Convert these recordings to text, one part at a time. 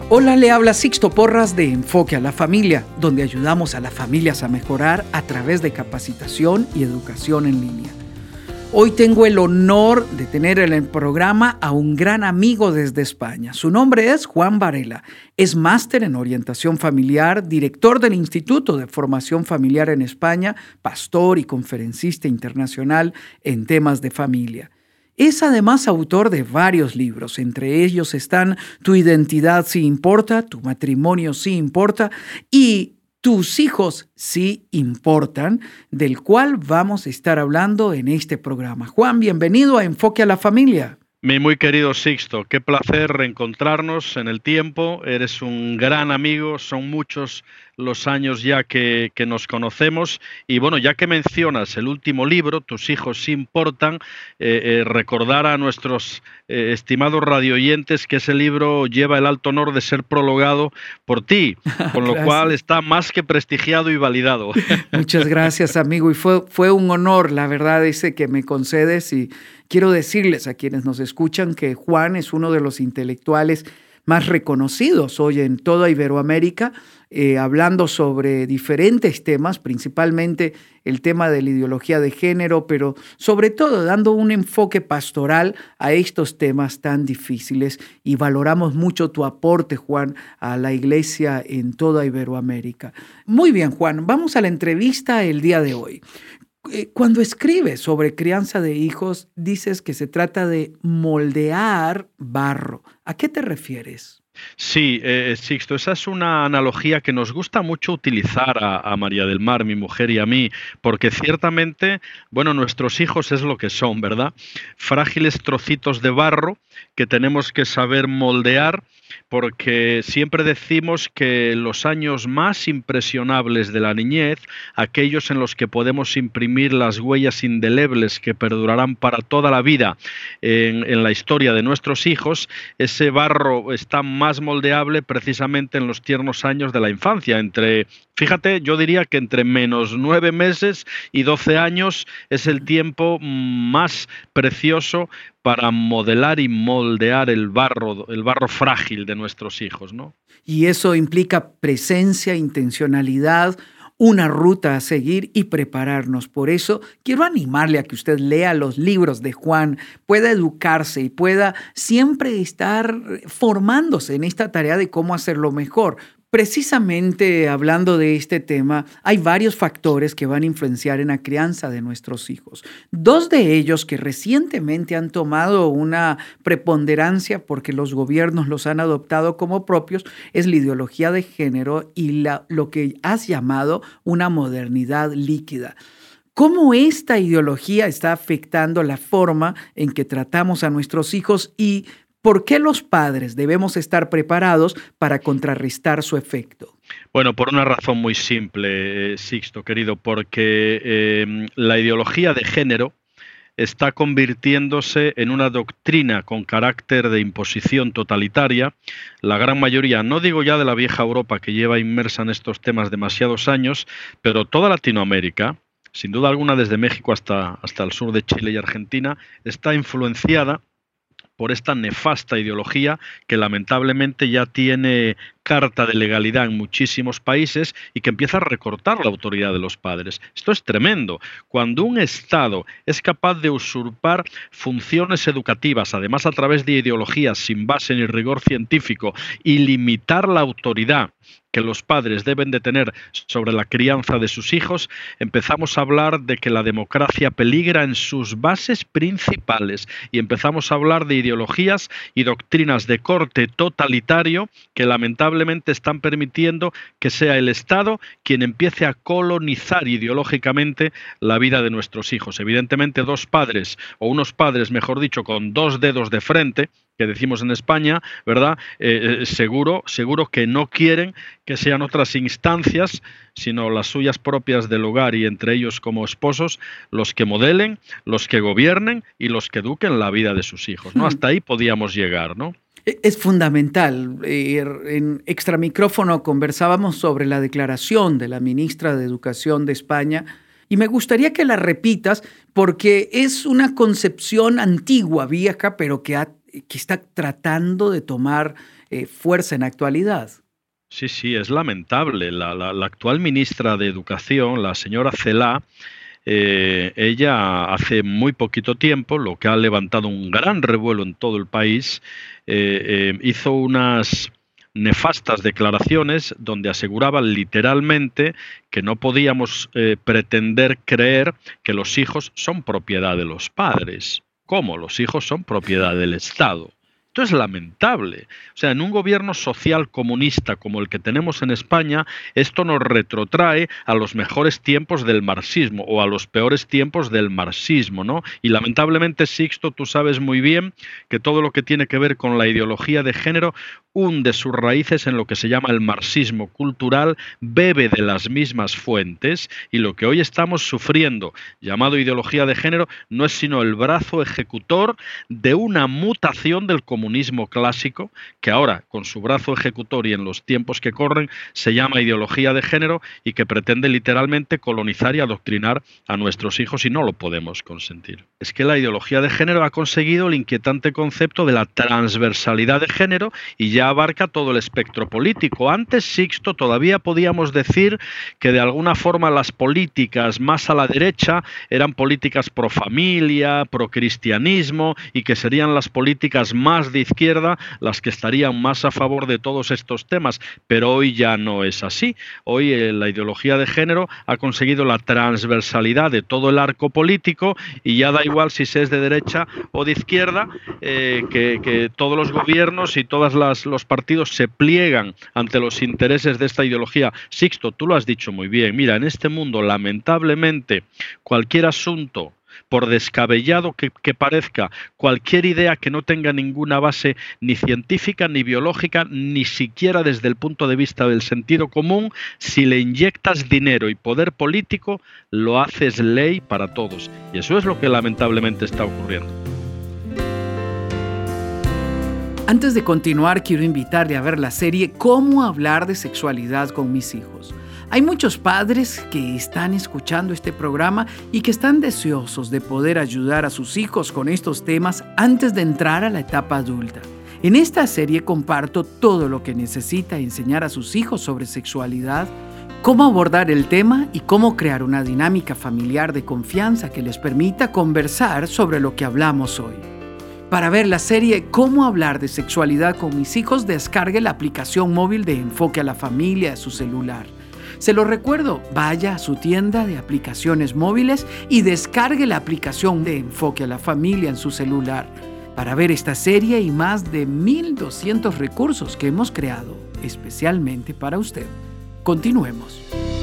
Hola, le habla Sixto Porras de Enfoque a la Familia, donde ayudamos a las familias a mejorar a través de capacitación y educación en línea. Hoy tengo el honor de tener en el programa a un gran amigo desde España. Su nombre es Juan Varela. Es máster en orientación familiar, director del Instituto de Formación Familiar en España, pastor y conferencista internacional en temas de familia. Es además autor de varios libros, entre ellos están Tu identidad sí importa, Tu matrimonio sí importa y Tus hijos sí importan, del cual vamos a estar hablando en este programa. Juan, bienvenido a Enfoque a la Familia. Mi muy querido Sixto, qué placer reencontrarnos en el tiempo. Eres un gran amigo, son muchos los años ya que nos conocemos. Y bueno, ya que mencionas el último libro, Tus hijos sí importan, recordar a nuestros estimados radioyentes que ese libro lleva el alto honor de ser prologado por ti, con lo cual está más que prestigiado y validado. Muchas gracias, amigo. Y fue un honor, la verdad, ese que me concedes. Y quiero decirles a quienes nos escuchan que Juan es uno de los intelectuales más reconocidos hoy en toda Iberoamérica, hablando sobre diferentes temas, principalmente el tema de la ideología de género, pero sobre todo dando un enfoque pastoral a estos temas tan difíciles. Y valoramos mucho tu aporte, Juan, a la iglesia en toda Iberoamérica. Muy bien, Juan, vamos a la entrevista el día de hoy. Cuando escribes sobre crianza de hijos, dices que se trata de moldear barro. ¿A qué te refieres? Sí, Sixto, esa es una analogía que nos gusta mucho utilizar a María del Mar, mi mujer y a mí, porque ciertamente, bueno, nuestros hijos es lo que son, ¿verdad? Frágiles trocitos de barro que tenemos que saber moldear, porque siempre decimos que los años más impresionables de la niñez, aquellos en los que podemos imprimir las huellas indelebles que perdurarán para toda la vida en la historia de nuestros hijos, ese barro está más moldeable precisamente en los tiernos años de la infancia. Fíjate, yo diría que entre menos 9 meses y 12 años es el tiempo más precioso para modelar y moldear el barro frágil de nuestros hijos, ¿no? Y eso implica presencia, intencionalidad, una ruta a seguir y prepararnos. Por eso quiero animarle a que usted lea los libros de Juan, pueda educarse y pueda siempre estar formándose en esta tarea de cómo hacerlo mejor. Precisamente hablando de este tema, hay varios factores que van a influenciar en la crianza de nuestros hijos. Dos de ellos que recientemente han tomado una preponderancia porque los gobiernos los han adoptado como propios es la ideología de género y lo que has llamado una modernidad líquida. ¿Cómo esta ideología está afectando la forma en que tratamos a nuestros hijos y por qué los padres debemos estar preparados para contrarrestar su efecto? Bueno, por una razón muy simple, Sixto, querido, porque la ideología de género está convirtiéndose en una doctrina con carácter de imposición totalitaria. La gran mayoría, no digo ya de la vieja Europa que lleva inmersa en estos temas demasiados años, pero toda Latinoamérica, sin duda alguna desde México hasta el sur de Chile y Argentina, está influenciada por esta nefasta ideología que lamentablemente ya tiene carta de legalidad en muchísimos países y que empieza a recortar la autoridad de los padres. Esto es tremendo. Cuando un Estado es capaz de usurpar funciones educativas, además a través de ideologías sin base ni rigor científico, y limitar la autoridad que los padres deben de tener sobre la crianza de sus hijos, empezamos a hablar de que la democracia peligra en sus bases principales y empezamos a hablar de ideologías y doctrinas de corte totalitario que lamentablemente están permitiendo que sea el Estado quien empiece a colonizar ideológicamente la vida de nuestros hijos. Evidentemente, dos padres, o unos padres, mejor dicho, con dos dedos de frente, que decimos en España, ¿verdad? Seguro que no quieren que sean otras instancias, sino las suyas propias del hogar y entre ellos como esposos, los que modelen, los que gobiernen y los que eduquen la vida de sus hijos, ¿no? Hasta ahí podíamos llegar, ¿no? Es fundamental. En extramicrófono conversábamos sobre la declaración de la ministra de Educación de España y me gustaría que la repitas porque es una concepción antigua, vieja, pero que ha que está tratando de tomar fuerza en la actualidad. Sí, sí, es lamentable. La actual ministra de Educación, la señora Celaá, ella hace muy poquito tiempo, lo que ha levantado un gran revuelo en todo el país, hizo unas nefastas declaraciones donde aseguraba literalmente que no podíamos pretender creer que los hijos son propiedad de los padres. ¿Cómo? Los hijos son propiedad del Estado. Esto es lamentable. O sea, en un gobierno social comunista como el que tenemos en España, esto nos retrotrae a los mejores tiempos del marxismo o a los peores tiempos del marxismo, ¿no? Y lamentablemente, Sixto, tú sabes muy bien que todo lo que tiene que ver con la ideología de género hunde sus raíces en lo que se llama el marxismo cultural, bebe de las mismas fuentes, y lo que hoy estamos sufriendo, llamado ideología de género, no es sino el brazo ejecutor de una mutación del comunismo clásico, que ahora, con su brazo ejecutor y en los tiempos que corren, se llama ideología de género y que pretende literalmente colonizar y adoctrinar a nuestros hijos, y no lo podemos consentir. Es que la ideología de género ha conseguido el inquietante concepto de la transversalidad de género y ya abarca todo el espectro político. Antes, Sixto, todavía podíamos decir que de alguna forma las políticas más a la derecha eran políticas pro familia, pro cristianismo, y que serían las políticas más de izquierda las que estarían más a favor de todos estos temas, pero hoy ya no es así. Hoy la ideología de género ha conseguido la transversalidad de todo el arco político y ya da igual si se es de derecha o de izquierda, que todos los gobiernos y todos los partidos se pliegan ante los intereses de esta ideología. Sixto, tú lo has dicho muy bien. Mira, en este mundo, lamentablemente, cualquier asunto, por descabellado que parezca, cualquier idea que no tenga ninguna base ni científica, ni biológica, ni siquiera desde el punto de vista del sentido común, si le inyectas dinero y poder político, lo haces ley para todos. Y eso es lo que lamentablemente está ocurriendo. Antes de continuar, quiero invitarle a ver la serie Cómo hablar de sexualidad con mis hijos. Hay muchos padres que están escuchando este programa y que están deseosos de poder ayudar a sus hijos con estos temas antes de entrar a la etapa adulta. En esta serie comparto todo lo que necesita enseñar a sus hijos sobre sexualidad, cómo abordar el tema y cómo crear una dinámica familiar de confianza que les permita conversar sobre lo que hablamos hoy. Para ver la serie Cómo hablar de sexualidad con mis hijos, descargue la aplicación móvil de Enfoque a la Familia a su celular. Se lo recuerdo, vaya a su tienda de aplicaciones móviles y descargue la aplicación de Enfoque a la Familia en su celular para ver esta serie y más de 1,200 recursos que hemos creado especialmente para usted. Continuemos.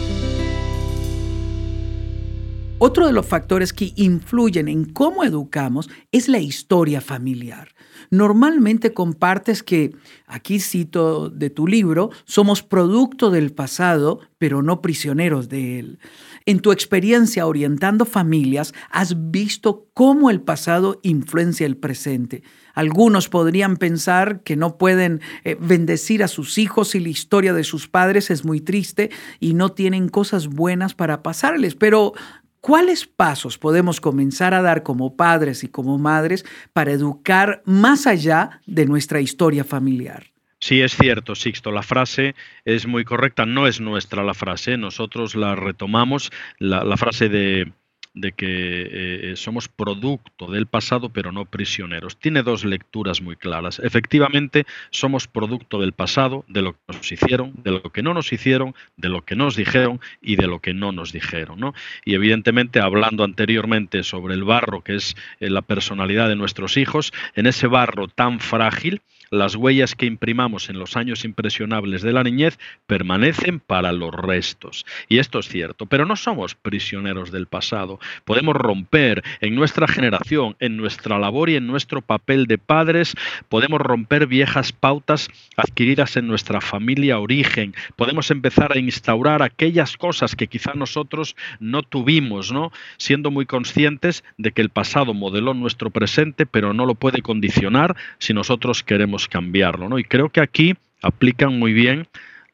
Otro de los factores que influyen en cómo educamos es la historia familiar. Normalmente compartes que, aquí cito de tu libro, somos producto del pasado, pero no prisioneros de él. En tu experiencia orientando familias, has visto cómo el pasado influencia el presente. Algunos podrían pensar que no pueden bendecir a sus hijos si la historia de sus padres es muy triste y no tienen cosas buenas para pasarles, pero ¿cuáles pasos podemos comenzar a dar como padres y como madres para educar más allá de nuestra historia familiar? Sí, es cierto, Sixto, la frase es muy correcta, no es nuestra la frase, nosotros la retomamos, la frase de que somos producto del pasado pero no prisioneros. Tiene dos lecturas muy claras. Efectivamente, somos producto del pasado, de lo que nos hicieron, de lo que no nos hicieron, de lo que nos dijeron y de lo que no nos dijeron, ¿no? Y evidentemente, hablando anteriormente sobre el barro, que es la personalidad de nuestros hijos, en ese barro tan frágil, las huellas que imprimamos en los años impresionables de la niñez permanecen para los restos. Y esto es cierto, pero no somos prisioneros del pasado. Podemos romper en nuestra generación, en nuestra labor y en nuestro papel de padres, podemos romper viejas pautas adquiridas en nuestra familia origen. Podemos empezar a instaurar aquellas cosas que quizá nosotros no tuvimos, ¿no? Siendo muy conscientes de que el pasado modeló nuestro presente, pero no lo puede condicionar si nosotros queremos cambiarlo, ¿no? Y creo que aquí aplican muy bien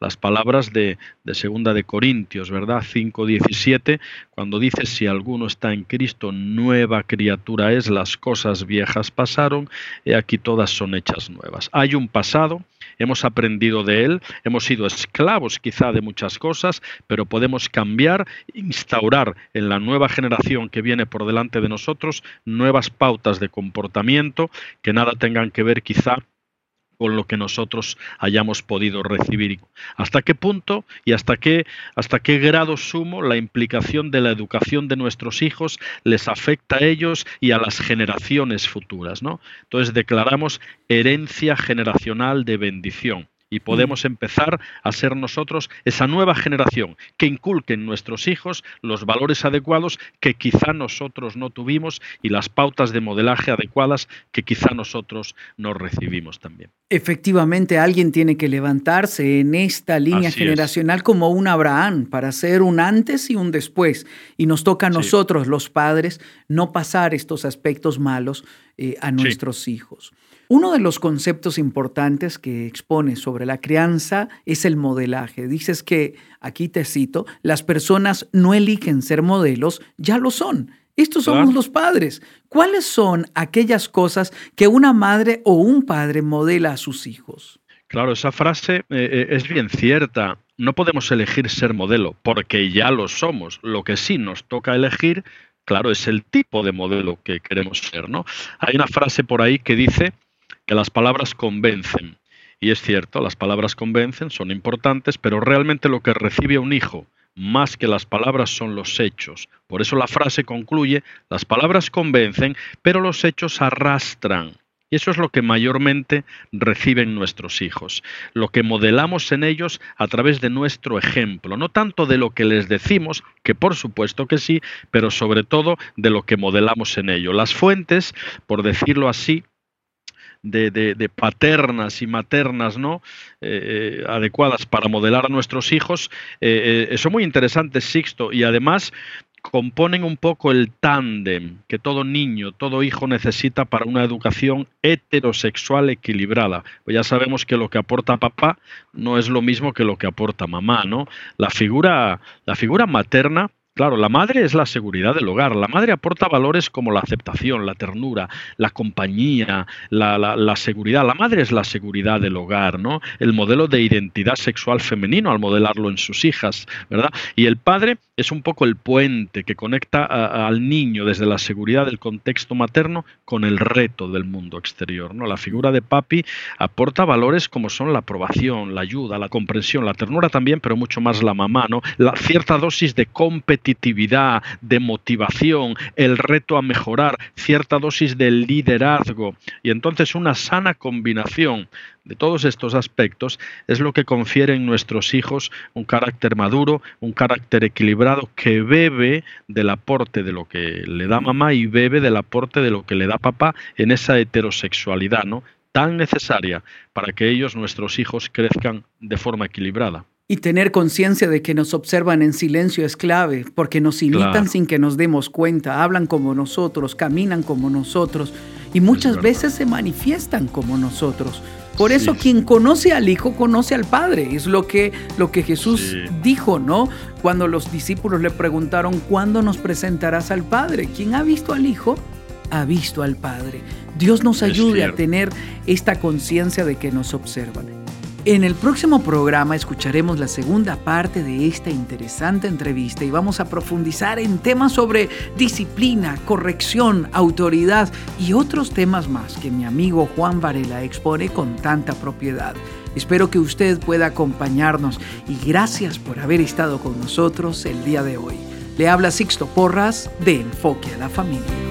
las palabras de segunda de Corintios, ¿verdad? 5:17, cuando dice: si alguno está en Cristo, nueva criatura es, las cosas viejas pasaron, y aquí todas son hechas nuevas. Hay un pasado, hemos aprendido de él, hemos sido esclavos quizá de muchas cosas, pero podemos cambiar, instaurar en la nueva generación que viene por delante de nosotros nuevas pautas de comportamiento que nada tengan que ver quizá con lo que nosotros hayamos podido recibir. ¿Hasta qué punto y hasta qué grado sumo la implicación de la educación de nuestros hijos les afecta a ellos y a las generaciones futuras, ¿no? Entonces declaramos herencia generacional de bendición. Y podemos empezar a ser nosotros esa nueva generación que inculque en nuestros hijos los valores adecuados que quizá nosotros no tuvimos y las pautas de modelaje adecuadas que quizá nosotros no recibimos también. Efectivamente, alguien tiene que levantarse en esta línea generacional como un Abraham para hacer un antes y un después. Y nos toca a nosotros, los padres, no pasar estos aspectos malos a nuestros hijos. Uno de los conceptos importantes que expone sobre la crianza es el modelaje. Dices que, aquí te cito, las personas no eligen ser modelos, ya lo son. Estos somos los padres. ¿Cuáles son aquellas cosas que una madre o un padre modela a sus hijos? Claro, esa frase es bien cierta. No podemos elegir ser modelo porque ya lo somos. Lo que sí nos toca elegir, claro, es el tipo de modelo que queremos ser, ¿no? Hay una frase por ahí que dice que las palabras convencen. Y es cierto, las palabras convencen, son importantes, pero realmente lo que recibe un hijo, más que las palabras, son los hechos. Por eso la frase concluye: las palabras convencen, pero los hechos arrastran. Y eso es lo que mayormente reciben nuestros hijos, lo que modelamos en ellos a través de nuestro ejemplo, no tanto de lo que les decimos, que por supuesto que sí, pero sobre todo de lo que modelamos en ellos. Las fuentes, por decirlo así, de paternas y maternas, ¿no? Adecuadas para modelar a nuestros hijos, son muy interesantes, Sixto, y además componen un poco el tándem que todo niño, todo hijo necesita para una educación heterosexual equilibrada. Pues ya sabemos que lo que aporta papá no es lo mismo que lo que aporta mamá, ¿no? La figura materna, claro, la madre es la seguridad del hogar. La madre aporta valores como la aceptación, la ternura, la compañía, la seguridad. La madre es la seguridad del hogar, ¿no? El modelo de identidad sexual femenino al modelarlo en sus hijas, ¿verdad? Y el padre es un poco el puente que conecta al niño desde la seguridad del contexto materno con el reto del mundo exterior, ¿no? La figura de papi aporta valores como son la aprobación, la ayuda, la comprensión, la ternura también, pero mucho más la mamá, ¿no? La cierta dosis de competitividad, de motivación, el reto a mejorar, cierta dosis de liderazgo. Y entonces una sana combinación de todos estos aspectos es lo que confiere en nuestros hijos un carácter maduro, un carácter equilibrado que bebe del aporte de lo que le da mamá y bebe del aporte de lo que le da papá en esa heterosexualidad, ¿no? Tan necesaria para que ellos, nuestros hijos, crezcan de forma equilibrada. Y tener conciencia de que nos observan en silencio es clave, porque nos imitan sin que nos demos cuenta, hablan como nosotros, caminan como nosotros y muchas veces se manifiestan como nosotros. Por eso quien conoce al Hijo conoce al Padre. Es lo que Jesús dijo, ¿no? Cuando los discípulos le preguntaron, ¿cuándo nos presentarás al Padre? Quien ha visto al Hijo ha visto al Padre. Dios nos ayude a tener esta conciencia de que nos observan. En el próximo programa escucharemos la segunda parte de esta interesante entrevista y vamos a profundizar en temas sobre disciplina, corrección, autoridad y otros temas más que mi amigo Juan Varela expone con tanta propiedad. Espero que usted pueda acompañarnos y gracias por haber estado con nosotros el día de hoy. Le habla Sixto Porras de Enfoque a la Familia.